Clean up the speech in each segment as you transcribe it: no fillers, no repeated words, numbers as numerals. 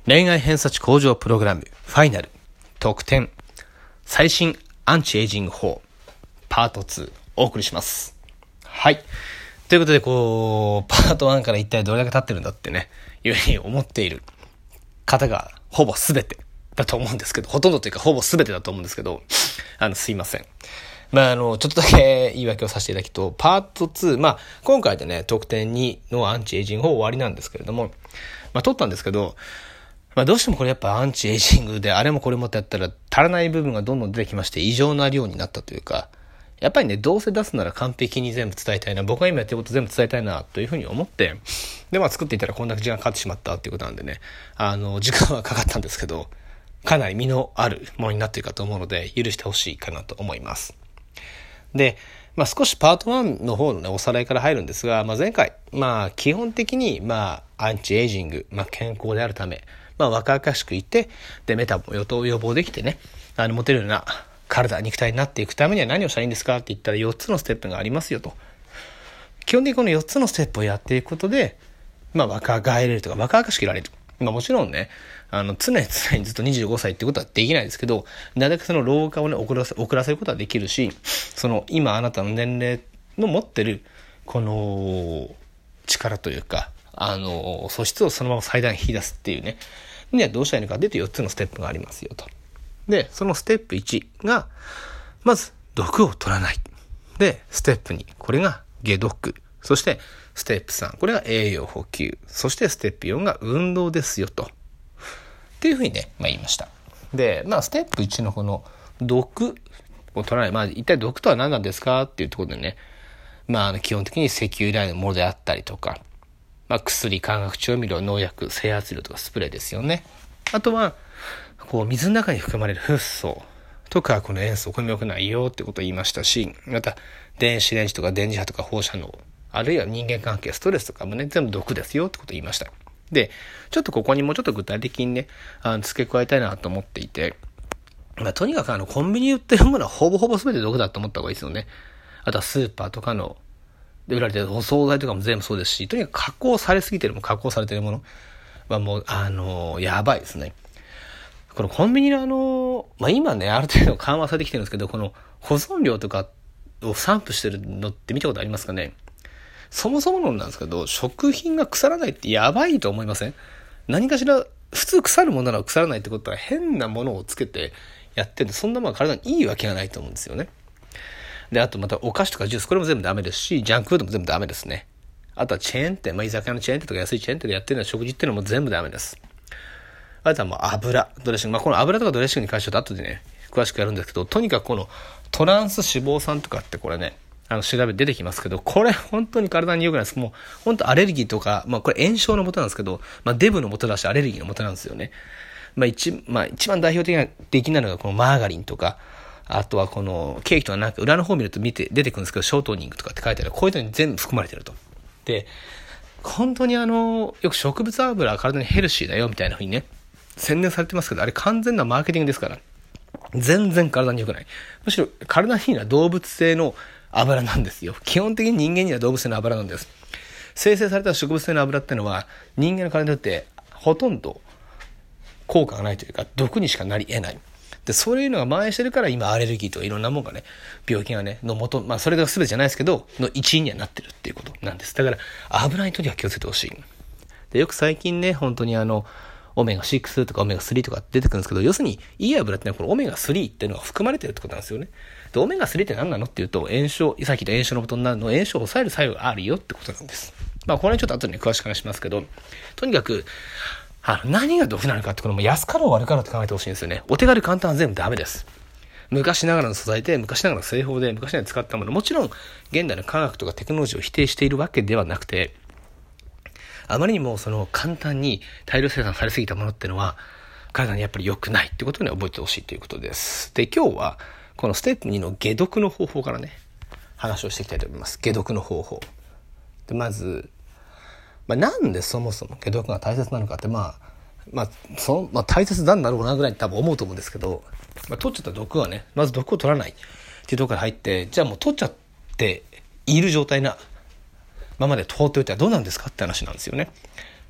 恋愛偏差値向上プログラムファイナル特典最新アンチエイジング法パート2お送りします。はい。ということでパート1から一体どれだけ経ってるんだってね、いうふうに思っている方がほぼ全てだと思うんですけど、ほとんどというかほぼ全てだと思うんですけど、すいません。ちょっとだけ言い訳をさせていただきと、パート2、今回でね、特典2のアンチエイジング法終わりなんですけれども、撮ったんですけど、どうしてもこれやっぱアンチエイジングであれもこれもってやったら足らない部分がどんどん出てきまして異常な量になったというか、やっぱりね、どうせ出すなら完璧に全部伝えたいな、僕が今やってること全部伝えたいなというふうに思って、で作っていたらこんな時間かかってしまったっていうことなんでね、時間はかかったんですけど、かなり身のあるものになっているかと思うので許してほしいかなと思います。で、少しパート1の方のね、おさらいから入るんですが、前回、基本的に、アンチエイジング、健康であるため、若々しくいて、で、メタボ予防できてね、モテるような体、肉体になっていくためには何をしたらいいんですかって言ったら4つのステップがありますよと。基本的にこの4つのステップをやっていくことで、若返れるとか、若々しくいられる。もちろんね、常にずっと25歳ってことはできないですけど、なるべくその老化をね、遅らせることはできるし、今あなたの年齢の持ってる、この、力というか、素質をそのまま最大に引き出すっていうね、にはどうしたらいいのかっていう4つのステップがありますよと。で、そのステップ1が、まず、毒を取らない。で、ステップ2、これが解毒。そして、ステップ3、これが栄養補給。そして、ステップ4が運動ですよと。っていうふうにね、言いました。で、ステップ1のこの、毒を取らない。一体毒とは何なんですかっていうところでね、基本的に石油由来のものであったりとか、薬、化学調味料、農薬、制圧量とかスプレーですよね。あとは、水の中に含まれるフッ素とか、この塩素、これも良くないよってことを言いましたし、また、電子レンジとか電磁波とか放射能、あるいは人間関係、ストレスとかもね、全部毒ですよってことを言いました。で、ちょっとここにもうちょっと具体的にね、付け加えたいなと思っていて、とにかくコンビニに売ってるものはほぼほぼ全て毒だと思った方がいいですよね。あとはスーパーとかの、で売られてるお惣菜とかも全部そうですし、とにかく加工されすぎてるもの、加工されてるものはもう、やばいですね。このコンビニの今ね、ある程度緩和されてきてるんですけど、この保存料とかを散布してるのって見たことありますかね？そもそものなんですけど、食品が腐らないってやばいと思いません？何かしら、普通腐るものなら腐らないってことは変なものをつけてやってて、そんなものは体にいいわけがないと思うんですよね。で、あとまたお菓子とかジュース、これも全部ダメですし、ジャンクフードも全部ダメですね。あとはチェーン店、居酒屋のチェーン店とか安いチェーン店でやってるような食事っていうのも全部ダメです。あとはもう油、ドレッシング。この油とかドレッシングに関しては後でね、詳しくやるんですけど、とにかくこのトランス脂肪酸とかってこれね、調べて出てきますけど、これ本当に体に良くないです。もう本当アレルギーとか、これ炎症の元なんですけど、デブの元だしアレルギーの元なんですよね。一番代表的なのがこのマーガリンとか、あとはこのケーキとかなんか裏の方見ると出てくるんですけど、ショートニングとかって書いてある。こういうのに全部含まれてると。で、本当によく植物油は体にヘルシーだよみたいな風にね、宣伝されてますけど、あれ完全なマーケティングですから。全然体に良くない。むしろ体にいいのは動物性の油なんですよ。基本的に人間には動物性の油なんです。生成された植物性の油ってのは人間の体にとってほとんど効果がないというか毒にしかなり得ない。で、そういうのが蔓延してるから今アレルギーとかいろんなもんがね、病気がね、の元、それが全てじゃないですけど、の一因にはなってるっていうことなんです。だから油にとにかく気をつけてほしい。で、よく最近ね、本当にオメガ6とかオメガ3とか出てくるんですけど、要するにいい油ってのはこのオメガ3っていうのが含まれてるってことなんですよね。で、オメガ3って何なのっていうと、炎症、さっき言った炎症の元になるの、炎症を抑える作用があるよってことなんです。これはちょっと後でね、詳しく話しますけど、とにかく、何が毒なのかってこれも安かろう悪かろうって考えてほしいんですよね。お手軽簡単は全部ダメです。昔ながらの素材で、昔ながらの製法で、昔ながら使ったもの、もちろん現代の科学とかテクノロジーを否定しているわけではなくて、あまりにも簡単に大量生産されすぎたものっていうのは体にやっぱり良くないってことをね、覚えてほしいということです。で、今日はこのステップ2の解毒の方法からね、話をしていきたいと思います。解毒の方法。で、まず、なんでそもそも解毒が大切なのかって大切なんだろうなぐらいに多分思うと思うんですけど、取っちゃった毒はね、まず毒を取らないっていうところから入って、じゃあもう取っちゃっている状態なままで放っておいてはどうなんですかって話なんですよね。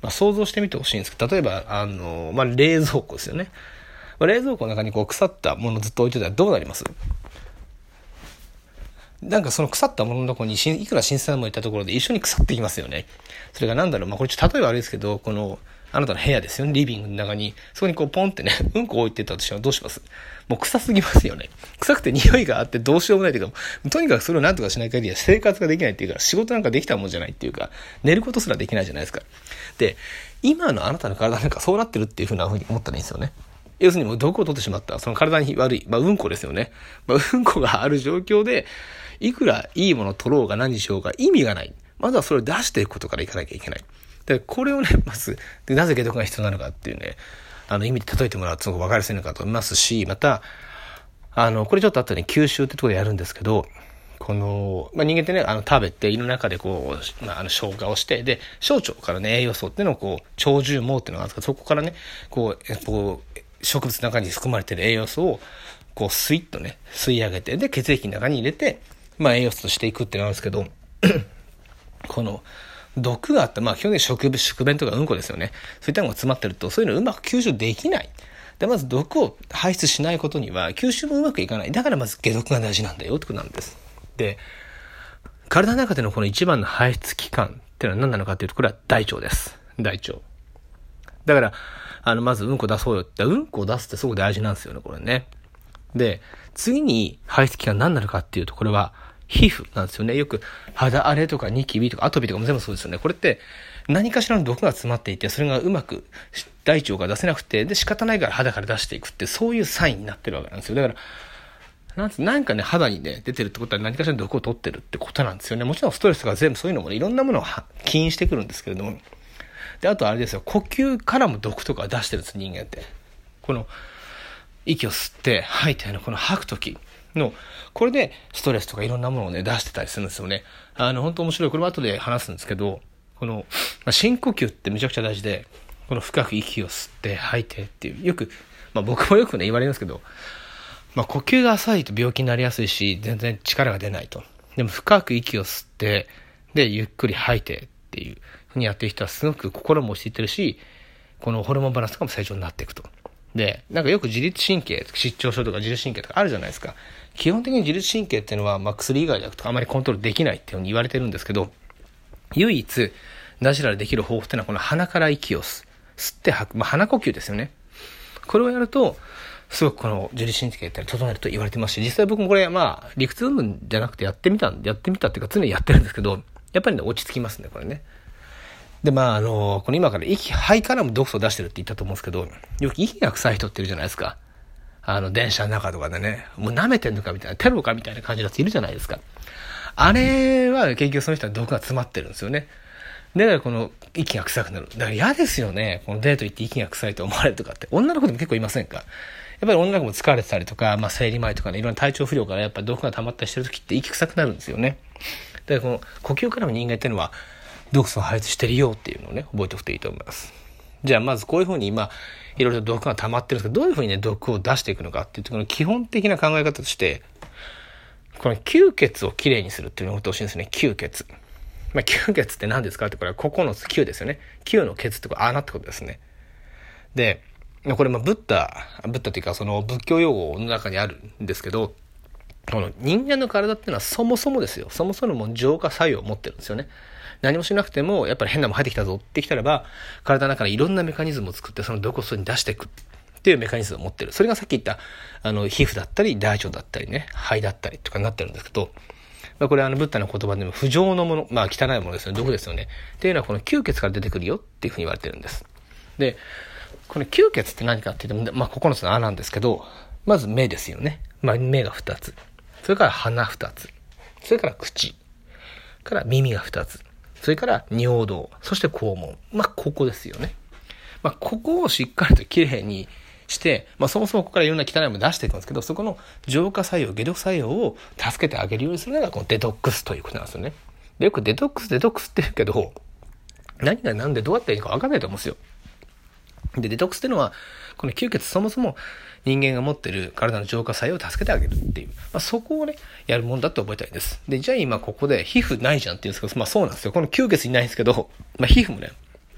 想像してみてほしいんですけど、例えば、冷蔵庫ですよね。冷蔵庫の中に腐ったものをずっと置いてたらどうなります？なんかその腐ったもののところにいくら新鮮なものを入れたところで一緒に腐っていきますよね。それがこれちょっと例えば悪いですけど、あなたの部屋ですよね、リビングの中に、そこにポンってね、うんこ置いてたとしたらどうします？もう臭すぎますよね。臭くて匂いがあってどうしようもないというか、とにかくそれを何とかしない限りは生活ができないっていうか、仕事なんかできたもんじゃないっていうか、寝ることすらできないじゃないですか。で、今のあなたの体なんかそうなってるっていうふうに思ったらいいんですよね。要するにもう毒を取ってしまった、その体に悪い、うんこですよね。うんこがある状況で、いくらいいものを取ろうが何しようが意味がない。まずはそれを出していくことからいかなきゃいけない。で、これをね、まず、なぜ解毒が必要なのかっていうね、意味で例えてもらうとすごく分かりやすいのかと思いますし、また、これちょっと後に吸収ってところでやるんですけど、人間ってね、食べて胃の中で消化をして、で、小腸からね、栄養素っていうのを腸重毛っていうのがあるんですけど、そこからね、植物の中に含まれている栄養素を、スイッとね、吸い上げて、で、血液の中に入れて、栄養素としていくっていうのがあるんですけど、毒があった、基本的に宿便とかうんこですよね。そういったのが詰まってると、そういうのをうまく吸収できない。で、まず毒を排出しないことには、吸収もうまくいかない。だからまず解毒が大事なんだよってことなんです。で、体の中でのこの一番の排出器官っていうのは何なのかっていうと、これは大腸です。大腸。だから、まずうんこ出そうよって、うんこを出すってすごく大事なんですよね、これね。で、次に排出器官何なのかっていうと、これは皮膚なんですよね。よく肌荒れとかニキビとかアトピーとかも全部そうですよね。これって何かしらの毒が詰まっていて、それがうまく大腸が出せなくて、で仕方ないから肌から出していくって、そういうサインになってるわけなんですよ。だからなんかね、肌にね出てるってことは何かしらの毒を取ってるってことなんですよね。もちろんストレスとか全部そういうのもね、いろんなものを起因してくるんですけれども、であとあれですよ、呼吸からも毒とか出してるんです、人間って。息を吸って吐いてこの吐くときの、これでストレスとかいろんなものをね、出してたりするんですよね。本当面白い。これは後で話すんですけど、深呼吸ってめちゃくちゃ大事で、深く息を吸って吐いてっていう、よく、僕もよくね、言われるんですけど、呼吸が浅いと病気になりやすいし、全然力が出ないと。でも深く息を吸って、で、ゆっくり吐いてっていうふうにやってる人はすごく心も落ち着いてるし、このホルモンバランスとかも正常になっていくと。で、よく自律神経、失調症とか自律神経とかあるじゃないですか。基本的に自律神経っていうのは、薬以外だとあまりコントロールできないっていうふうに言われてるんですけど、唯一ナチュラルできる方法っていうのはこの鼻から息を吸って吐く。鼻呼吸ですよね。これをやると、すごくこの自律神経って整えると言われてますし、実際僕もこれ理屈云々じゃなくてやってみたっていうか常にやってるんですけど、やっぱりね、落ち着きますね、これね。で、この今から肺からも毒素を出してるって言ったと思うんですけど、よく息が臭い人っているじゃないですか。電車の中とかでね、もう舐めてんのかみたいな、テロかみたいな感じのやついるじゃないですか。あれは結局その人は毒が詰まってるんですよね。だからこの息が臭くなる。だから嫌ですよね。このデート行って息が臭いと思われるとかって。女の子でも結構いませんか？やっぱり女の子も疲れてたりとか、生理前とかね、いろんな体調不良からやっぱ毒が溜まったりしてる時って息臭くなるんですよね。だからこの呼吸からも人間っていうのは毒素を排出してるよっていうのをね、覚えておくといいと思います。じゃあまずこういうふうにいろいろと毒が溜まってるんですけど、どういうふうにね、毒を出していくのかっていうところの基本的な考え方として、この吸血をきれいにするっていうのを言ってほしいんですね。吸血。吸血って何ですかって、これは9つ9ですよね。9の血ってこれ穴ってことですね。で、これブッダっていうかその仏教用語の中にあるんですけど、この人間の体っていうのはそもそもですよ。そもそも浄化作用を持ってるんですよね。何もしなくても、やっぱり変なもん入ってきたぞってきたらば、体の中でいろんなメカニズムを作って、その毒素に出していくっていうメカニズムを持ってる。それがさっき言った、皮膚だったり、大腸だったりね、肺だったりとかになってるんですけど、これブッダの言葉でも不浄のもの、汚いものですよね、毒ですよね。っていうのはこの吸血から出てくるよっていうふうに言われてるんです。で、この吸血って何かって言っても、9つの穴なんですけど、まず目ですよね。目が2つ。それから鼻2つ。それから口。から耳が2つ。それから尿道。そして肛門。ここですよね。ここをしっかりときれいにして、そもそもここからいろんな汚いものを出していくんですけど、そこの浄化作用、解毒作用を助けてあげるようにするのがこのデトックスということなんですよね。でよくデトックスって言うけど、何が何でどうやっていいか分かんないと思うんですよ。で、デトックスっていうのは、この吸血そもそも人間が持っている体の浄化作用を助けてあげるっていう、そこをね、やるもんだと覚えたいです。で、じゃあ今ここで皮膚ないじゃんって言うんですけど、そうなんですよ。この吸血にないんですけど、皮膚もね、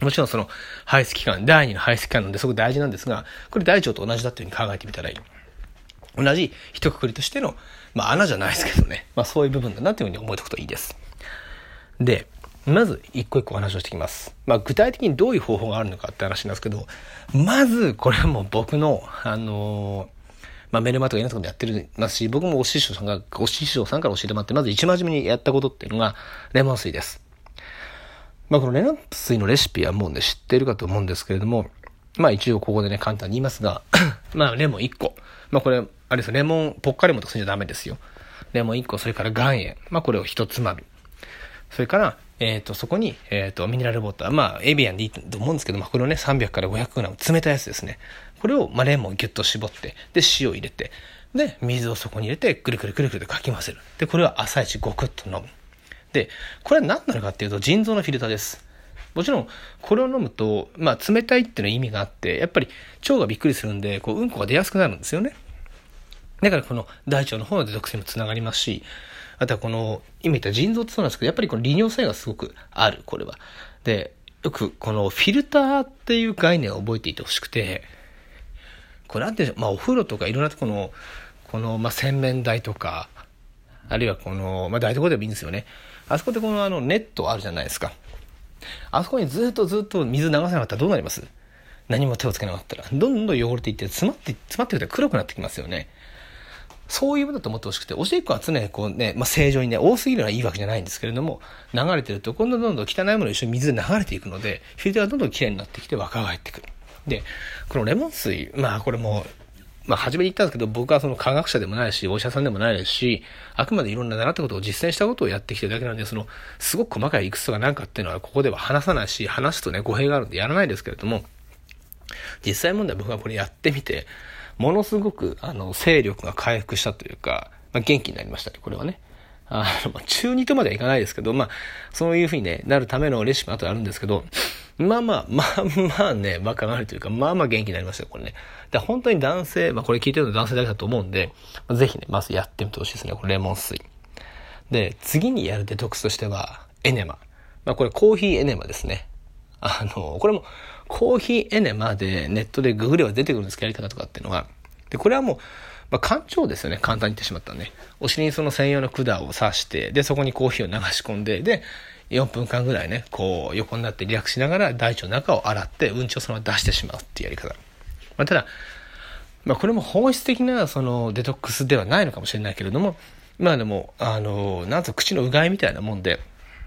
もちろんその排出期間、第2の排出期間なんですごく大事なんですが、これ大腸と同じだというふうに考えてみたらいい。同じ一括りとしての、穴じゃないですけどね。そういう部分だなというふうに思えておくといいです。で、まず一個一個話をしていきます。具体的にどういう方法があるのかって話なんですけど、まずこれはもう僕の、メルマとかいろんなところでやってますし、僕もご師匠さんから教えてもらって、まず一番初めにやったことっていうのが、レモン水です。このレモン水のレシピはもうね、知っているかと思うんですけれども、一応ここでね、簡単に言いますが、レモン1個。これ、あれですよ、レモン、ポッカレモンとかするんじゃダメですよ。レモン1個、それから岩塩。これを1つまみ。それから、そこに、ミネラルウォーター。エビアンでいいと思うんですけど、これをね、300から500グラム冷たいやつですね。これを、レモンをギュッと絞って、で、塩を入れて、で、水をそこに入れて、くるくるくるくるとかき混ぜる。で、これは朝一ごくっと飲む。で、これは何なのかっていうと、腎臓のフィルターです。もちろん、これを飲むと、冷たいっていうのは意味があって、やっぱり腸がびっくりするんで、うんこが出やすくなるんですよね。だからこの大腸の方のデトックスにもつながりますし、あとは今言った腎臓ってそうなんですけど、やっぱりこの利尿作用がすごくある、これは。で、よくこのフィルターっていう概念を覚えていてほしくて、これなんて、お風呂とかいろんなとこの、洗面台とか、あるいは台所でもいいんですよね。あそこでネットあるじゃないですか。あそこにずっと水流さなかったらどうなります？何も手をつけなかったら。どんどん汚れていって、詰まっていくと黒くなってきますよね。そういうものだと思ってほしくて、おしっこは常に正常にね、多すぎるのはいいわけじゃないんですけれども、流れてると、どんどん汚いものが一緒に水で流れていくので、フィルターがどんどんきれいになってきて若返ってくる。で、このレモン水、これも、初めに言ったんですけど、僕はその科学者でもないし、お医者さんでもないですし、あくまでいろんな習ったことを実践したことをやってきてるだけなんで、すごく細かい理屈とかなんかっていうのはここでは話さないし、話すとね、語弊があるんでやらないですけれども、実際問題僕はこれやってみて、ものすごく、勢力が回復したというか、元気になりましたね、これはね。中二とまではいかないですけど、そういうふうにね、なるためのレシピも後であるんですけど、ね、バカがあるというか、元気になりましたよ、これね。本当に男性、これ聞いてるの男性だけだと思うんで、ぜひね、まずやってみてほしいですね、これレモン水。で、次にやるデトックスとしては、エネマ。これコーヒーエネマですね。これも、コーヒーエネマでネットでググれば出てくるんですけど、やり方とかっていうのが。で、これはもう、肝腸ですよね、簡単に言ってしまったんで。お尻にその専用の管を刺して、で、そこにコーヒーを流し込んで、で、4分間ぐらいね、横になってリラックスしながら大腸の中を洗って、うんちをそのまま出してしまうっていうやり方。ただ、これも本質的なそのデトックスではないのかもしれないけれども、でも、なんと口のうがいみたいなもんで、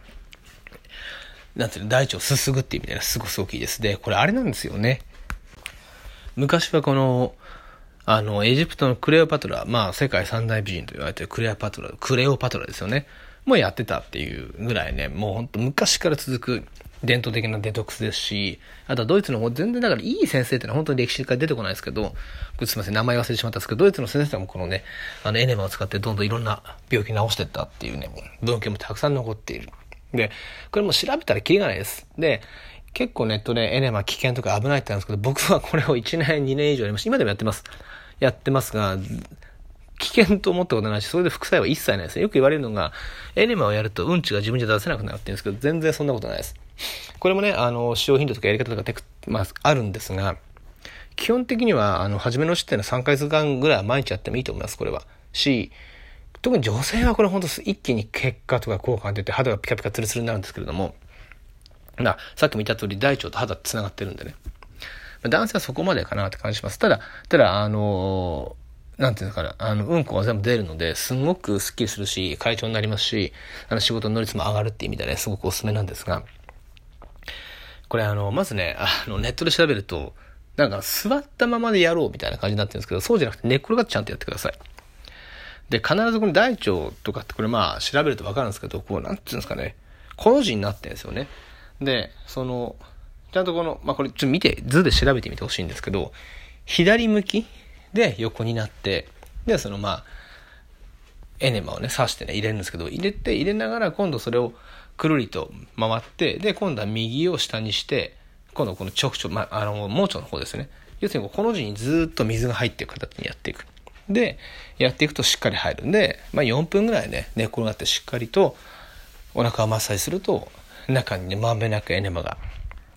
なんていうの、大腸をすすぐっていう意味ではすごくいいです。で、これあれなんですよね。昔はエジプトのクレオパトラ、世界三大美人と言われているクレオパトラですよね。もうやってたっていうぐらいね、もうほんと昔から続く伝統的なデトックスですし、あとはドイツのもう全然だからいい先生ってのは本当に歴史から出てこないですけど、すいません、名前忘れてしまったんですけど、ドイツの先生もこのね、エネマを使ってどんどんいろんな病気治していったっていうね、文献もたくさん残っている。で、これも調べたらキリがないです。で、結構ネットでエネマ危険とか危ないって言うんですけど、僕はこれを1年、2年以上やりました。今でもやってますが、危険と思ったことないし、それで副作用は一切ないですね。よく言われるのが、エネマをやるとうんちが自分じゃ出せなくなるって言うんですけど、全然そんなことないです。これもね、使用頻度とかやり方とかあるんですが、基本的には、初めのうちっていうのは3ヶ月間ぐらいは毎日やってもいいと思います、これは。特に女性はこれ本当一気に結果とか効果が出て肌がピカピカツルツルになるんですけれども、さっきも言った通り大腸と肌って繋がってるんでね。男性はそこまでかなって感じします。ただ、なんていうのかな、うんこが全部出るので、すんごくスッキリするし、快調になりますし、仕事の能率も上がるっていう意味でね、すごくおすすめなんですが、これまずね、ネットで調べると、座ったままでやろうみたいな感じになってるんですけど、そうじゃなくて寝っ転がってちゃんとやってください。で、必ずこの大腸とかってこれ調べるとわかるんですけど、なんていうんですかね、この字になってるんですよね。で、ちゃんとこれちょっと見て、図で調べてみてほしいんですけど、左向きで横になって、で、エネマをね、刺してね、入れるんですけど、入れながら今度それをくるりと回って、で、今度は右を下にして、今度この直腸、盲腸の方ですね。要するにこの字にずっと水が入っていく形にやっていく。で、やっていくとしっかり入るんで、4分ぐらいね、寝転がってしっかりとお腹をマッサージすると、中にね、まんべんなくエネマが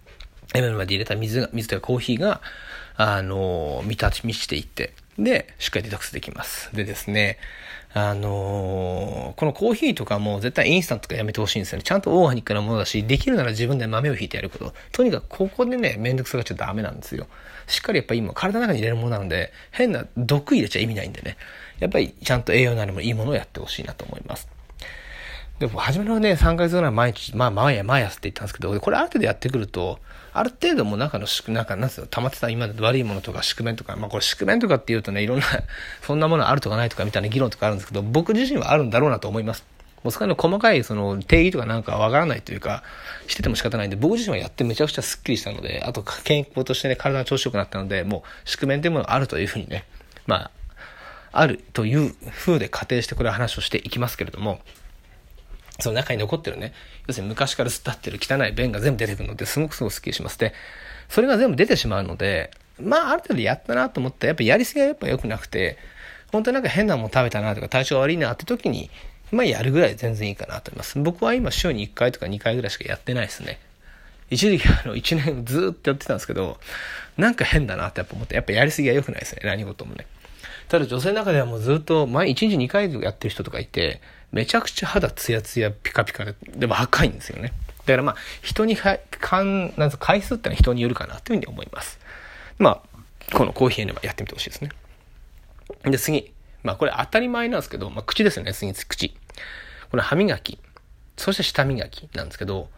エメルまで入れた水というかコーヒーが、満ちていって、で、しっかりデトックスできます。でですね、このコーヒーとかも絶対インスタントとかやめてほしいんですよね。ちゃんとオーガニックなものだし、できるなら自分で豆をひいてやること。とにかくここでね、めんどくさがっちゃダメなんですよ。しっかりやっぱ今体の中に入れるものなので、変な毒入れちゃ意味ないんでね。やっぱりちゃんと栄養のあるもの、いいものをやってほしいなと思います。でも初めのね、3ヶ月ぐらい毎日、毎朝って言ったんですけど、これある程度やってくると、ある程度もなんですよ、溜まってた今まで悪いものとか宿便とか、これ宿便とかって言うとね、いろんな、そんなものあるとかないとかみたいな議論とかあるんですけど、僕自身はあるんだろうなと思います。もうそこの細かいその定義とかなんかわからないというか、してても仕方ないんで、僕自身はやってめちゃくちゃスッキリしたので、あと健康としてね、体が調子良くなったので、もう宿便というものがあるというふうにね、あるという風で仮定してこれは話をしていきますけれども、その中に残ってるね、要するに昔から吸ってあってる汚い便が全部出てくるので、すごくスッキリします。で、それが全部出てしまうので、ある程度やったなと思って、やっぱやりすぎはやっぱ良くなくて、本当になんか変なもの食べたなとか体調悪いなって時に、やるぐらい全然いいかなと思います。僕は今週に1回とか2回ぐらいしかやってないですね。一時期1年ずーっとやってたんですけど、なんか変だなってやっぱ思って、やっぱやりすぎは良くないですね、何事もね。ただ女性の中ではもうずっと1日2回やってる人とかいて、めちゃくちゃ肌ツヤツヤピカピカでも赤いんですよね。だから人に回数ってのは人によるかなというふうに思います。このコーヒーにはやってみてほしいですね。で、次。これ当たり前なんですけど、口ですよね、次、口。この歯磨き。そして舌磨きなんですけど、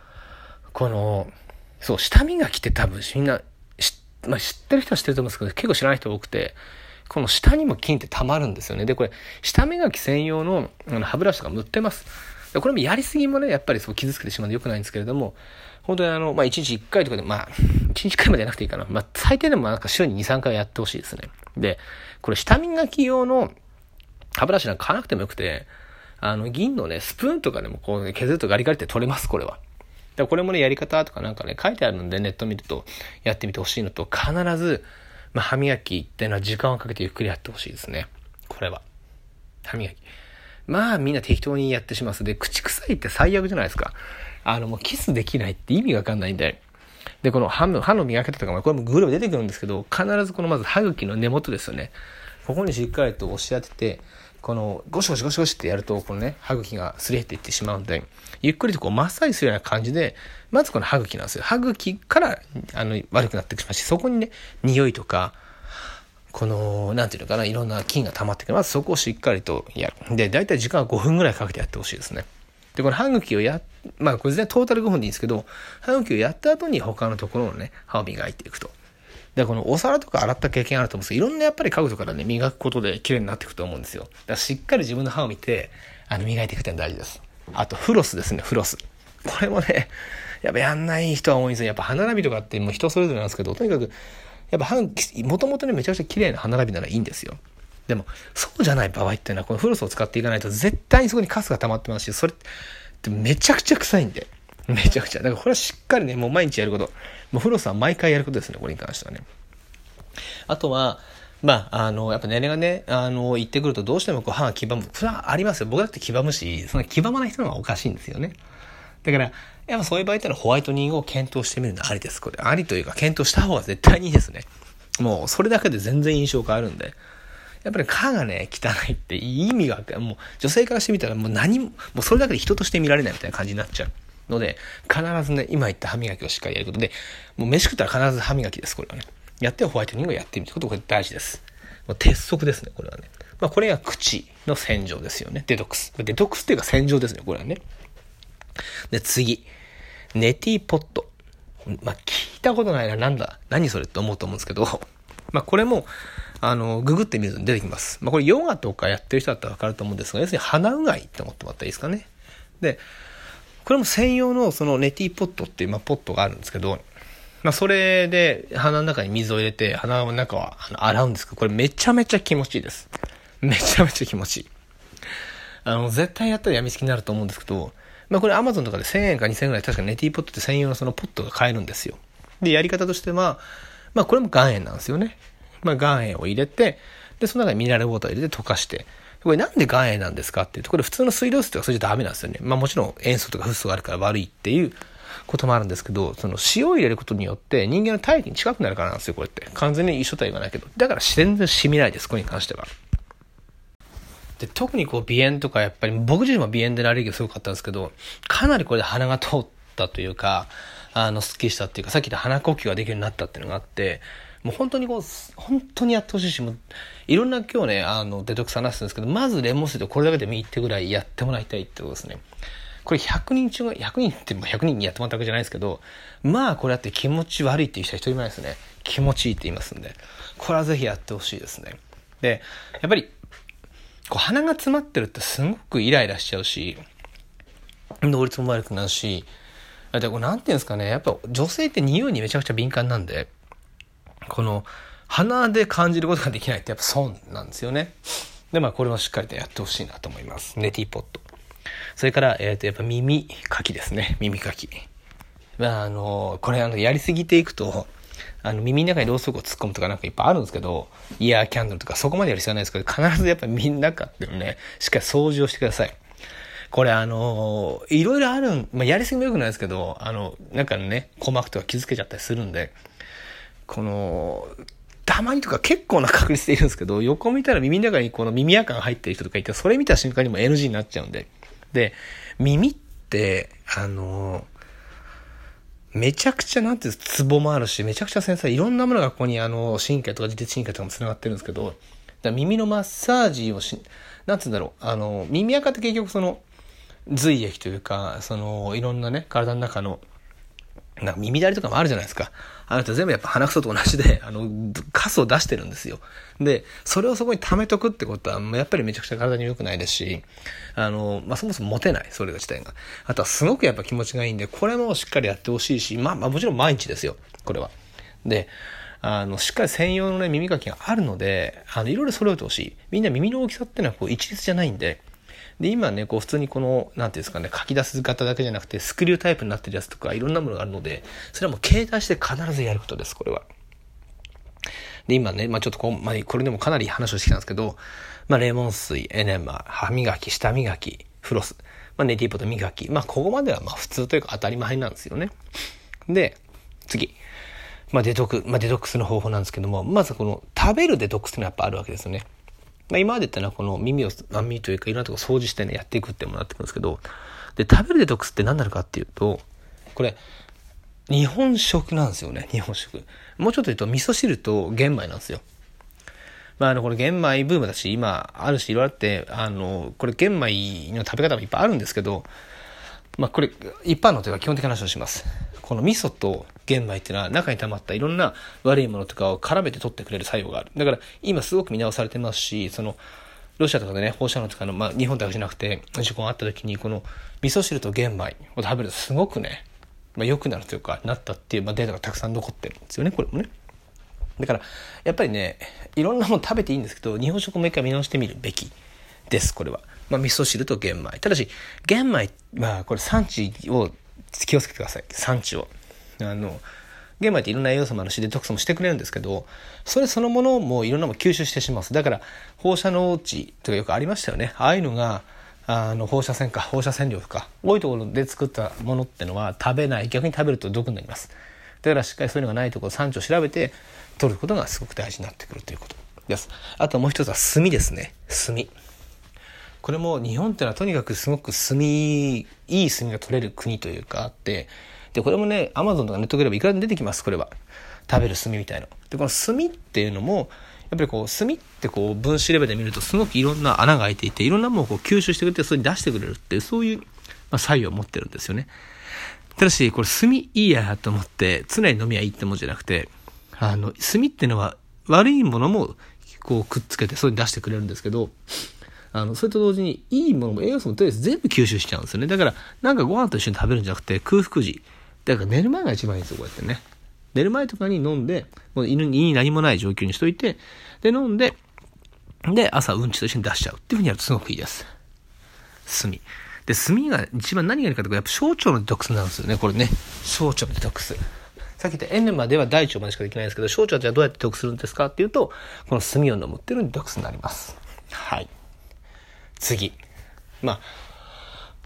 舌磨きって多分みんな、知ってる人は知ってると思うんですけど、結構知らない人多くて、この舌にも菌って溜まるんですよね。で、これ、舌磨き専用の歯ブラシとかも売ってます。でこれもやりすぎもね、やっぱり傷つけてしまうので良くないんですけれども、本当に1日1回とかで、1日1回までやらなくていいかな。最低でも週に2、3回やってほしいですね。で、これ舌磨き用の歯ブラシなんか買わなくてもよくて、銀のね、スプーンとかでも削るとガリガリって取れます、これは。でこれもね、やり方とかなんかね、書いてあるのでネット見るとやってみてほしいのと、必ず、歯磨きっていうのは時間をかけてゆっくりやってほしいですね。これは。歯磨き。みんな適当にやってしまう。で、口臭いって最悪じゃないですか。もうキスできないって意味がわかんないんで。で、この歯の磨き方とかも、これもグループ出てくるんですけど、必ずまず歯茎の根元ですよね。ここにしっかりと押し当てて、ゴシゴシゴシゴシってやると、歯茎がすり減っていってしまうんで、ゆっくりとマッサージするような感じで、まずこの歯茎なんですよ。歯茎から、悪くなってきますし、そこにね、匂いとか、なんていうのかな、いろんな菌が溜まってくる。まずそこをしっかりとやる。で、だいたい時間は5分ぐらいかけてやってほしいですね。で、この歯茎をこれ全然トータル5分でいいんですけど、歯茎をやった後に他のところのね、歯を磨いていくと。で、このお皿とか洗った経験あると思うんですけど、いろんなやっぱり角度からね、磨くことで綺麗になっていくと思うんですよ。だからしっかり自分の歯を見て、磨いていく点大事です。あと、フロスですね、フロス。これもね、やっぱやんない人は多いんですよ。やっぱ歯並びとかってもう人それぞれなんですけど、とにかく、やっぱもともとね、めちゃくちゃ綺麗な歯並びならいいんですよ。でも、そうじゃない場合っていうのは、このフロスを使っていかないと、絶対にそこにカスが溜まってますし、それってめちゃくちゃ臭いんで。めちゃくちゃ。だからこれはしっかりね、もう毎日やること。もうフロスは毎回やることですね、これに関してはね。あとは、やっぱ年齢がね、行ってくるとどうしても歯が黄ばむ。それはありますよ。僕だって黄ばむし、その黄ばまない人の方がおかしいんですよね。だから、やっぱそういう場合ってのはホワイトニングを検討してみるのはありです。これ。ありというか、検討した方が絶対にいいですね。もう、それだけで全然印象変わるんで。やっぱり歯がね、汚いって意味が、もう女性からしてみたらもうそれだけで人として見られないみたいな感じになっちゃう。ので、必ずね、今言った歯磨きをしっかりやることで、もう飯食ったら必ず歯磨きです、これはね。やってホワイトニングをやってみること、これ大事です。もう鉄則ですね、これはね。これが口の洗浄ですよね。デトックス。デトックスっていうか洗浄ですね、これはね。で、次。ネティポット。聞いたことないな、何それって思うと思うんですけど、これも、ググってみると出てきます。これヨガとかやってる人だったらわかると思うんですが、要するに鼻うがいって思ってもらったらいいですかね。で、これも専用のそのネティポットっていう、ポットがあるんですけど、それで鼻の中に水を入れて鼻の中は洗うんですけど、これめちゃめちゃ気持ちいいです。めちゃめちゃ気持ちいい。絶対やったら病みつきになると思うんですけど、これ Amazon とかで1000円か2000円ぐらい確かネティポットって専用のそのポットが買えるんですよ。で、やり方としては、これも岩塩なんですよね。岩塩を入れて、で、その中にミネラルウォーターを入れて溶かして、これなんで岩塩なんですかっていうと、これ普通の水道水とかそれじゃダメなんですよね。もちろん塩素とかフッ素があるから悪いっていうこともあるんですけど、その塩を入れることによって人間の体液に近くなるからなんですよ、これって。完全に一緒とは言わないけど。だから全然染みないです、これに関しては。で、特にこう鼻炎とかやっぱり、僕自身も鼻炎でアレルギーがすごかったんですけど、かなりこれで鼻が通ったというか、すっきりしたっていうか、さっき言った鼻呼吸ができるようになったっていうのがあって、もう本当に本当にやってほしいし、もういろんな今日ね、デトックス話すんですけど、まずレモン水とこれだけでもいいってぐらいやってもらいたいってことですね。これ100人中、100人って100人にやってもらったわけじゃないですけど、まあこれやって気持ち悪いっていう人は一人もいないですね。気持ちいいって言いますんで。これはぜひやってほしいですね。で、やっぱり、鼻が詰まってるってすごくイライラしちゃうし、能率も悪くなるし、でなんていうんですかね、やっぱ女性って匂いにめちゃくちゃ敏感なんで、この鼻で感じることができないってやっぱ損なんですよね。で、これはしっかりとやってほしいなと思います。ネティポット。それから、やっぱ耳かきですね。耳かき。これやりすぎていくと、耳の中にろうそくを突っ込むとかなんかいっぱいあるんですけど、イヤーキャンドルとかそこまでやる必要はないですけど、必ずやっぱり耳の中っていうのね、しっかり掃除をしてください。これいろいろあるやりすぎも良くないですけど、なんかね、鼓膜とか傷つけちゃったりするんで、たまにとか結構な確率でいるんですけど、横見たら耳の中にこの耳垢が入ってる人とかいて、それ見た瞬間にも NG になっちゃうんで。で、耳って、めちゃくちゃなんていうツボもあるし、めちゃくちゃ繊細、いろんなものがここに神経とか自律神経とかも繋がってるんですけど、耳のマッサージをなんつうんだろう、耳垢って結局髄液というか、いろんなね、体の中の、なんか耳だれとかもあるじゃないですか。あの人全部やっぱ鼻くそと同じで、カスを出してるんですよ。で、それをそこに溜めとくってことは、やっぱりめちゃくちゃ体に良くないですし、そもそもモテない、それ自体が。あとはすごくやっぱ気持ちがいいんで、これもしっかりやってほしいし、もちろん毎日ですよ、これは。で、しっかり専用のね、耳かきがあるので、いろいろ揃えてほしい。みんな耳の大きさっていうのは一律じゃないんで、で、今ね、普通になんていうんですかね、書き出す型だけじゃなくて、スクリュータイプになってるやつとか、いろんなものがあるので、それはもう携帯して必ずやることです、これは。で、今ね、ちょっとこれでもかなり話をしてきたんですけど、レモン水、エネマ、歯磨き、舌磨き、フロス、ネティポと磨き、ここまでは普通というか当たり前なんですよね。で、次。デトックスの方法なんですけども、まず食べるデトックスっていうのはやっぱあるわけですよね。今までってのは耳というかいろんなとこ掃除してね、やっていくってものになってくるんですけど、で、食べるデトックスって何になるかっていうと、これ、日本食なんですよね、日本食。もうちょっと言うと、味噌汁と玄米なんですよ。これ玄米ブームだし、今あるし、いろいろあって、これ玄米の食べ方もいっぱいあるんですけど、これ、一般のというか基本的な話をします。この味噌と玄米っていうのは中に溜まったいろんな悪いものとかを絡めて取ってくれる作用がある。だから今すごく見直されてますし、ロシアとかでね、放射能とかの、日本だけじゃなくて、事故があった時にこの味噌汁と玄米を食べるとすごくね、良くなるというか、なったっていう、データがたくさん残ってるんですよね、これもね。だから、やっぱりね、いろんなもの食べていいんですけど、日本食も一回見直してみるべきです、これは。味噌汁と玄米。ただし、玄米は、これ産地を気をつけてください。産地を。玄米っていろんな栄養素もあるし、デトックスもしてくれるんですけど、それそのものもいろんなもの吸収してしまう。だから、放射能値とかよくありましたよね。ああいうのが、放射線量とか、多いところで作ったものってのは食べない。逆に食べると毒になります。だからしっかりそういうのがないところ、産地を調べて取ることがすごく大事になってくるということです。あともう一つは炭ですね。炭。これも日本ってのはとにかくすごくいい炭が取れる国というかあって、で、これもね、Amazon とかネットグレーばいくらでも出てきます、これは。食べる炭みたいな。で、この炭っていうのも、やっぱり炭って分子レベルで見るとすごくいろんな穴が開いていて、いろんなものを吸収してくれて、それに出してくれるっていう、そういう、作用を持ってるんですよね。ただし、これ炭いいやと思って、常に飲みはいいってもんじゃなくて、炭っていうのは悪いものもくっつけて、それに出してくれるんですけど、それと同時にいいものも栄養素もとりあえず全部吸収しちゃうんですよね。だからなんかご飯と一緒に食べるんじゃなくて空腹時。だから寝る前が一番いいんですよ、こうやってね。寝る前とかに飲んで、もう犬に何もない状況にしといて、で飲んで、で朝うんちと一緒に出しちゃうっていう風にやるとすごくいいです。炭。で、炭が一番何がいいかというと、やっぱ小腸のデトックスなんですよね、これね。小腸のデトックス。さっき言ったエネマでは大腸までしかできないんですけど、小腸はじゃあどうやってデトックスするんですかっていうと、この炭を飲むっていうのにデトックスになります。はい。次。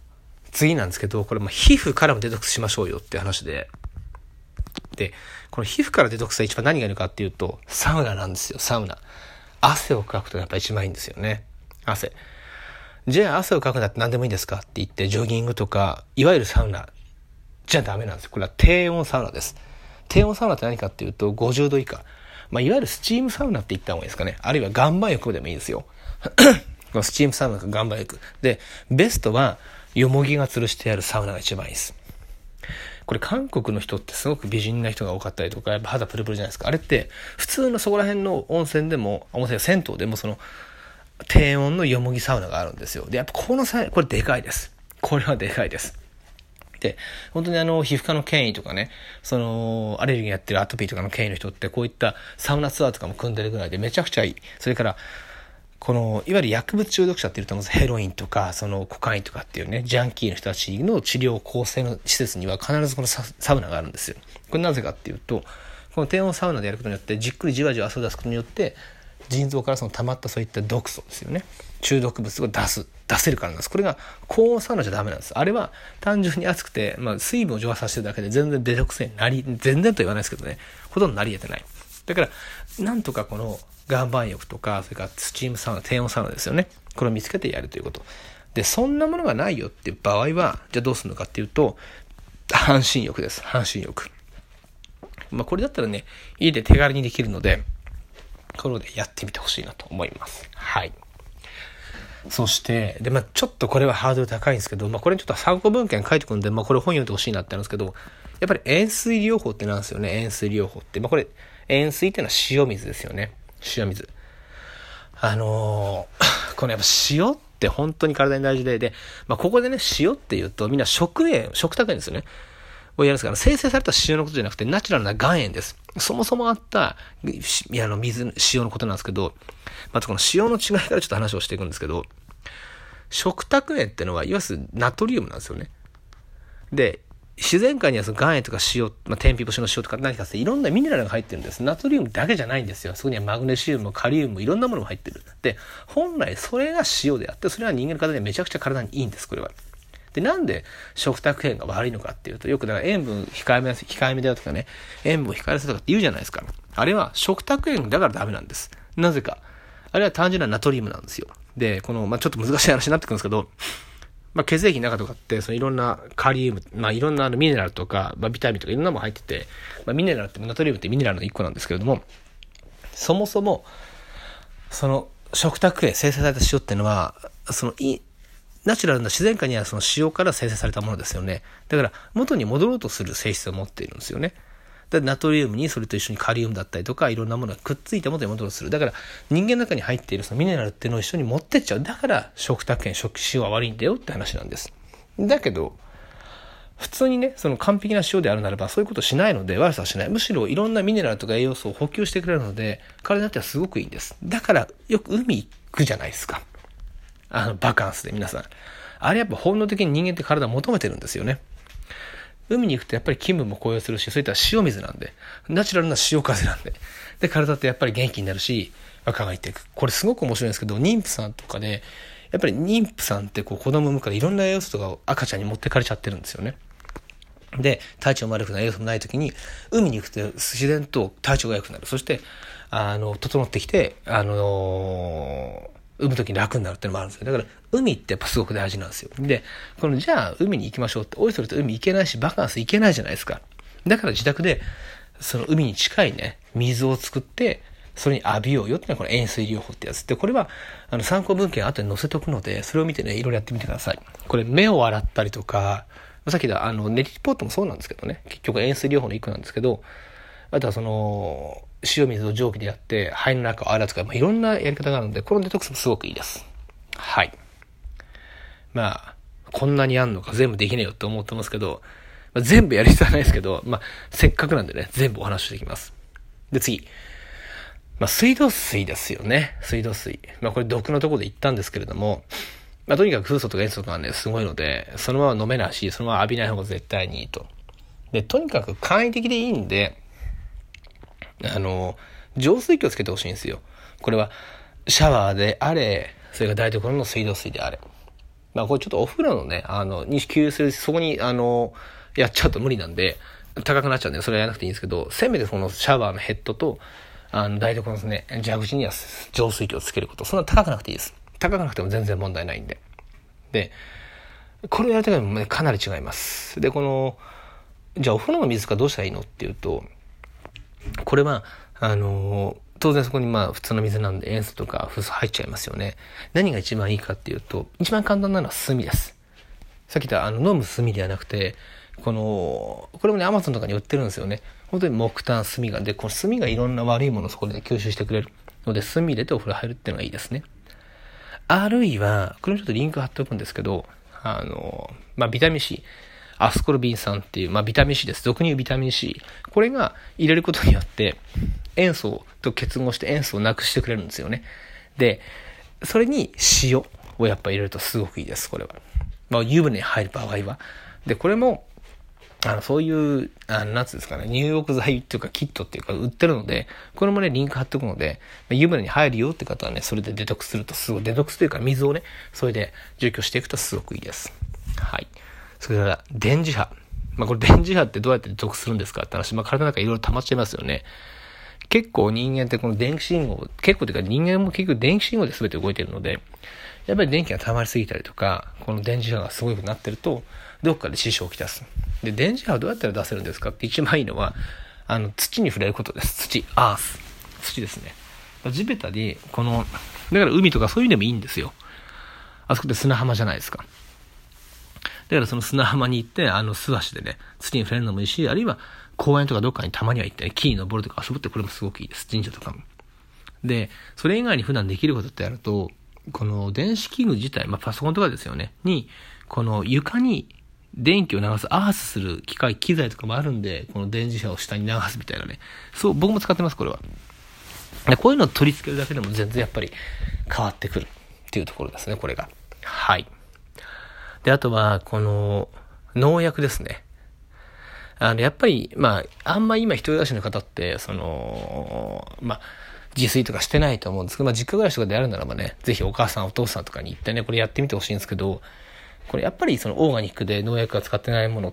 次なんですけど、これ皮膚からもデトックスしましょうよって話で、この皮膚からデトックスは一番何がいいのかっていうと、サウナなんですよ、サウナ。汗をかくとやっぱ一番いいんですよね。汗。じゃあ汗をかくなって何でもいいんですかって言って、ジョギングとか、いわゆるサウナじゃダメなんですよ。これは低温サウナです。低温サウナって何かっていうと、50度以下。いわゆるスチームサウナって言った方がいいですかね。あるいは岩盤浴でもいいですよ。このスチームサウナか岩盤浴。で、ベストは、よもぎが吊るしてあるサウナが一番いいです。これ韓国の人ってすごく美人な人が多かったりとか、やっぱ肌プルプルじゃないですか。あれって、普通のそこら辺の温泉でも、銭湯でも低温のよもぎサウナがあるんですよ。で、やっぱこれでかいです。これはでかいです。で、本当に皮膚科の権威とかね、アレルギーやってるアトピーとかの権威の人って、こういったサウナツアーとかも組んでるぐらいでめちゃくちゃいい。それから、いわゆる薬物中毒者って言うと思うんです。ヘロインとか、コカインとかっていうね、ジャンキーの人たちの治療構成の施設には必ずこのサウナがあるんですよ。これなぜかっていうと、この低温サウナでやることによって、じっくりじわじわ汗を出すことによって、腎臓から溜まったそういった毒素ですよね。中毒物を出せるからなんです。これが高温サウナじゃダメなんです。あれは単純に熱くて、水分を浄化させてるだけで全然デトックスに全然と言わないですけどね、ほとんどなり得てない。だから、なんとかこの岩盤浴とか、それからスチームサウナ、低温サウナですよね。これを見つけてやるということ。で、そんなものがないよっていう場合は、じゃあどうするのかっていうと、半身浴です。半身浴。これだったらね、家で手軽にできるので、これでやってみてほしいなと思います。はい。そして、で、ちょっとこれはハードル高いんですけど、これちょっと参考文献書いてくるんで、これ本読んでほしいなってあるんですけど、やっぱり塩水療法ってなんですよね。塩水療法って。これ、塩水っていうのは塩水ですよね。塩水。このやっぱ塩って本当に体に大事で、ここでね、塩って言うとみんな食卓塩ですよね。をやるんですから、生成された塩のことじゃなくて、ナチュラルな岩塩です。そもそもあった、塩のことなんですけど、まずこの塩の違いからちょっと話をしていくんですけど、食卓塩ってのは、いわゆるナトリウムなんですよね。で、自然界には岩塩とか塩、天日干しの塩とか何かっていろんなミネラルが入ってるんです。ナトリウムだけじゃないんですよ。そこにはマグネシウム、カリウム、いろんなものも入ってる。で、本来それが塩であって、それは人間の体にめちゃくちゃ体にいいんです、これは。で、なんで食卓塩が悪いのかっていうと、よくだから塩分控えめだよとかね、塩分を控えめとかって言うじゃないですか。あれは食卓塩だからダメなんです。なぜか。あれは単純なナトリウムなんですよ。で、ちょっと難しい話になってくるんですけど、血液の中とかって、いろんなカリウム、いろんなミネラルとか、ビタミンとかいろんなもの入ってて、ミネラルって、ナトリウムってミネラルの一個なんですけれども、そもそも、食卓塩、生成された塩っていうのは、ナチュラルな自然界にはその塩から生成されたものですよね。だから元に戻ろうとする性質を持っているんですよね。でナトリウムにそれと一緒にカリウムだったりとかいろんなものがくっついて元に戻ろうとする。だから人間の中に入っているそのミネラルっていうのを一緒に持ってっちゃう。だから食卓塩、塩は悪いんだよって話なんです。だけど普通にね、完璧な塩であるならばそういうことしないので悪さはしない。むしろいろんなミネラルとか栄養素を補給してくれるので体にとってはすごくいいんです。だからよく海行くじゃないですか。バカンスで皆さん。あれやっぱ本能的に人間って体を求めてるんですよね。海に行くとやっぱり気分も高揚するし、そういった塩水なんで、ナチュラルな潮風なんで。で、体ってやっぱり元気になるし、若返っていく。これすごく面白いんですけど、妊婦さんとかで、やっぱり妊婦さんって子供産むからいろんな栄養素とかを赤ちゃんに持ってかれちゃってるんですよね。で、体調も悪くない栄養素もない時に、海に行くと自然と体調が良くなる。そして、整ってきて、産むときに楽になるっていうのもあるんですよ。だから、海ってやっぱすごく大事なんですよ。で、じゃあ、海に行きましょうって、おいそれと海行けないし、バカンス行けないじゃないですか。だから自宅で、海に近いね、水を作って、それに浴びようよっていうのがこの塩水療法ってやつ。で、これは、参考文献後に載せておくので、それを見てね、いろいろやってみてください。これ、目を洗ったりとか、さっきだ、ネリポートもそうなんですけどね、結局塩水療法の一個なんですけど、あとは塩水を蒸気でやって肺の中を洗うとか、いろんなやり方があるので、このデトックスもすごくいいです。はい。こんなにあんのか全部できねえよって思ってますけど、全部やる必要はないですけど、せっかくなんでね、全部お話ししていきます。で、次。水道水ですよね。水道水。これ毒のところで言ったんですけれども、とにかく風素とか塩素とかがね、すごいので、そのまま飲めないし、そのまま浴びない方が絶対にいいと。で、とにかく簡易的でいいんで、浄水器をつけてほしいんですよ。これは、シャワーであれ、それが台所の水道水であれ。 まあこれちょっとお風呂のね、に給油する、そこにやっちゃうと無理なんで、高くなっちゃうんで、それはやらなくていいんですけど、せめてそのシャワーのヘッドと、台所のですね、蛇口には浄水器をつけること。そんな高くなくていいです。高くなくても全然問題ないんで。で、これをやるときはね、かなり違います。で、じゃあお風呂の水かどうしたらいいのっていうと、これは、当然そこにまあ普通の水なんで塩素とかフッ素入っちゃいますよね。何が一番いいかっていうと、一番簡単なのは炭です。さっき言った飲む炭ではなくて、これもね、Amazon とかに売ってるんですよね。本当に木炭、炭が。で、この炭がいろんな悪いものをそこで吸収してくれるので、炭入れてお風呂入るっていうのがいいですね。あるいは、これもちょっとリンク貼っておくんですけど、まあ、ビタミン C、アスコルビン酸っていう、まあ、ビタミン C です。俗に言うビタミン C。これが入れることによって、塩素と結合して塩素をなくしてくれるんですよね。で、それに塩をやっぱ入れるとすごくいいです、これは。まあ、湯船に入る場合は。で、これも、そういう、なんつうんですかね、入浴剤っていうかキットっていうか売ってるので、これもね、リンク貼っておくので、湯船に入るよって方はね、それでデトックスするとすごい、デトックスというか水をね、それで除去していくとすごくいいです。はい。それから、電磁波。まあ、これ電磁波ってどうやってデトックスするんですかって話、まあ、体の中いろいろ溜まっちゃいますよね。結構人間ってこの電気信号、結構というか人間も結局電気信号で全て動いているので、やっぱり電気が溜まりすぎたりとか、この電磁波がすごくなってると、どっかで支障をきたす。で、電磁波をどうやったら出せるんですかって一番いいのは、土に触れることです。アース。土ですね。地べたで、だから海とかそういうのもいいんですよ。あそこって砂浜じゃないですか。だからその砂浜に行って、素足でね、土に触れるのもいいし、あるいは公園とかどっかにたまには行ってね、木に登るとか遊ぶってこれもすごくいいです。神社とかも。で、それ以外に普段できることってやると、この電子器具自体、まあパソコンとかですよね、に、この床に電気を流す、アースする機材とかもあるんで、この電磁波を下に流すみたいなね。そう、僕も使ってます、これは。でこういうのを取り付けるだけでも全然やっぱり変わってくるっていうところですね、これが。はい。で、あとは、農薬ですね。やっぱり、まあ、あんま今一人暮らしの方って、まあ、自炊とかしてないと思うんですけど、まあ、実家暮らしとかであるならばね、ぜひお母さんお父さんとかに行ってね、これやってみてほしいんですけど、これやっぱりオーガニックで農薬が使ってないものって、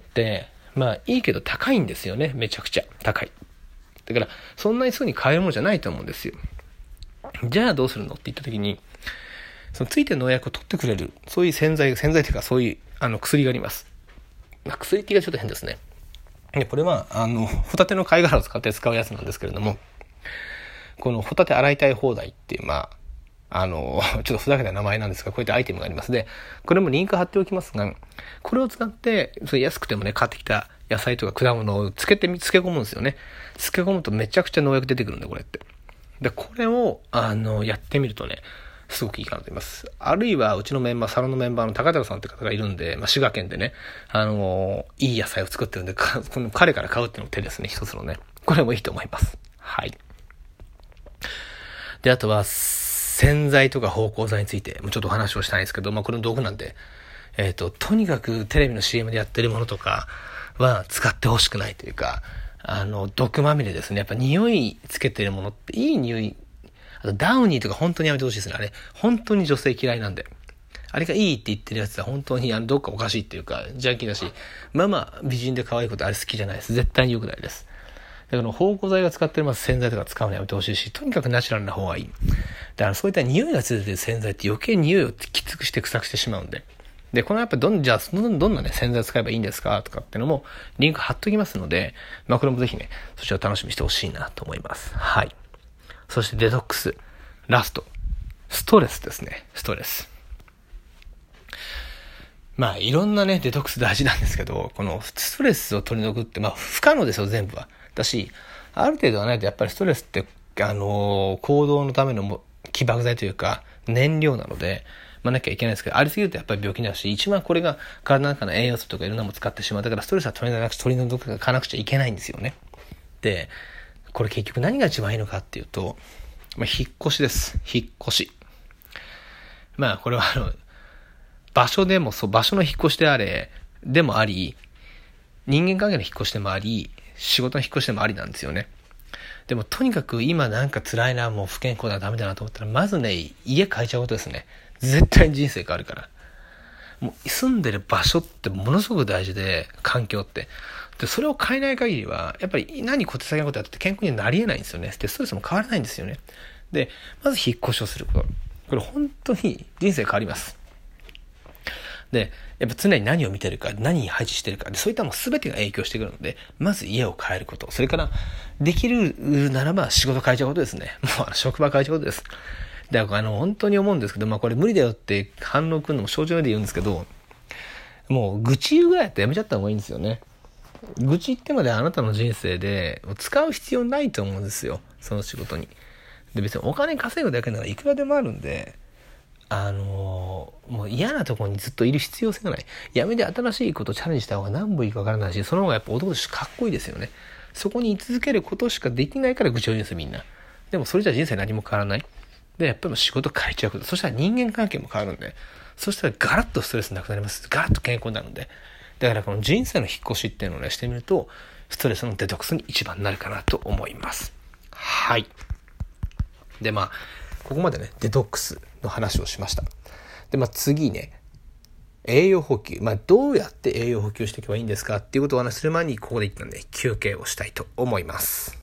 まあいいけど高いんですよね。めちゃくちゃ高い。だから、そんなにすぐに買えるものじゃないと思うんですよ。じゃあどうするのって言った時に、そのついてる農薬を取ってくれる、そういう洗剤というかそういう薬があります。薬って言うとちょっと変ですね。で、これは、ホタテの貝殻を使って使うやつなんですけれども、このホタテ洗いたい放題っていう、まあ、ちょっとふざけた名前なんですが、こういったアイテムがあります。で、これもリンク貼っておきますが、これを使って、それ安くてもね、買ってきた野菜とか果物を漬け込むんですよね。漬け込むとめちゃくちゃ農薬出てくるんだ、これって。で、これを、やってみるとね、すごくいいかなと思います。あるいは、うちのメンバー、サロンのメンバーの高田さんって方がいるんで、まあ、滋賀県でね、いい野菜を作ってるんで、この彼から買うっていうのも手ですね、一つのね。これもいいと思います。はい。で、あとは、洗剤とか芳香剤についてもちょっとお話をしたいんですけど、まあこれの道具なんで、とにかくテレビの CM でやってるものとかは使ってほしくないというか、毒まみれですね。やっぱ匂いつけてるものっていい匂い、あとダウニーとか本当にやめてほしいですね。あれ、本当に女性嫌いなんで。あれがいいって言ってるやつは本当にどっかおかしいっていうか、ジャンキーだし、まあまあ美人で可愛いことあれ好きじゃないです。絶対に良くないです。だから芳香剤が使ってる洗剤とか使うのやめてほしいし、とにかくナチュラルな方がいい。だからそういった匂いがついてる洗剤って余計匂いをきつくして臭くしてしまうんで。で、このやっぱどんなね、洗剤を使えばいいんですかとかっていうのもリンク貼っときますので、まあこれもぜひね、そちらを楽しみにしてほしいなと思います。はい。そしてデトックス。ラスト。ストレスですね。ストレス。まあいろんなね、デトックス大事なんですけど、このストレスを取り除くって、まあ不可能ですよ、全部は。だし、ある程度はないとやっぱりストレスって行動のための起爆剤というか燃料なので、まあなきゃいけないですけど、ありすぎるとやっぱり病気になるし、一番これが体の中の栄養素とかいろんなものを使ってしまう。だからストレスは取り除かなくちゃいけないんですよね。で、これ結局何が一番いいのかっていうと、まあ引っ越しです。引っ越し。まあこれは場所の引っ越しであれ、でもあり、人間関係の引っ越しでもあり、仕事の引っ越しでもありなんですよね。でもとにかく今なんか辛いな、もう不健康だ、ダメだなと思ったら、まずね、家変えちゃうことですね。絶対に人生変わるから。 もう住んでる場所ってものすごく大事で、環境って。で、それを変えない限りは、やっぱり何小手先のことやって健康にはなり得ないんですよね。で、ストレスも変わらないんですよね。で、まず引っ越しをすること。これ本当に人生変わります。で、やっぱ常に何を見てるか、何に配置してるか、でそういったもの全てが影響してくるので、まず家を変えること。それから、できるならば仕事変えちゃうことですね。もう職場変えちゃうことです。で、本当に思うんですけど、これ無理だよって反応くるのも承知の上で言うんですけど、もう愚痴言うぐらいだったらやめちゃった方がいいんですよね。愚痴言ってまであなたの人生で使う必要ないと思うんですよ。その仕事に。で、別にお金稼ぐだけならいくらでもあるんで、もう嫌なところにずっといる必要性がない。やめて新しいことをチャレンジした方が何本いいか分からないし、その方がやっぱ男としてかっこいいですよね。そこに居続けることしかできないから愚痴を言うんですよ、みんな。でもそれじゃ人生何も変わらない。で、やっぱり仕事変えちゃうこと。そしたら人間関係も変わるんで、そしたらガラッとストレスなくなります。ガラッと健康になるんで。だからこの人生の引っ越しっていうのをね、してみると、ストレスのデトックスに一番になるかなと思います。はい。で、ここまでね、デトックスの話をしました。で、次ね、栄養補給。どうやって栄養補給していけばいいんですかっていうことをお話しする前に、ここで一旦ね、休憩をしたいと思います。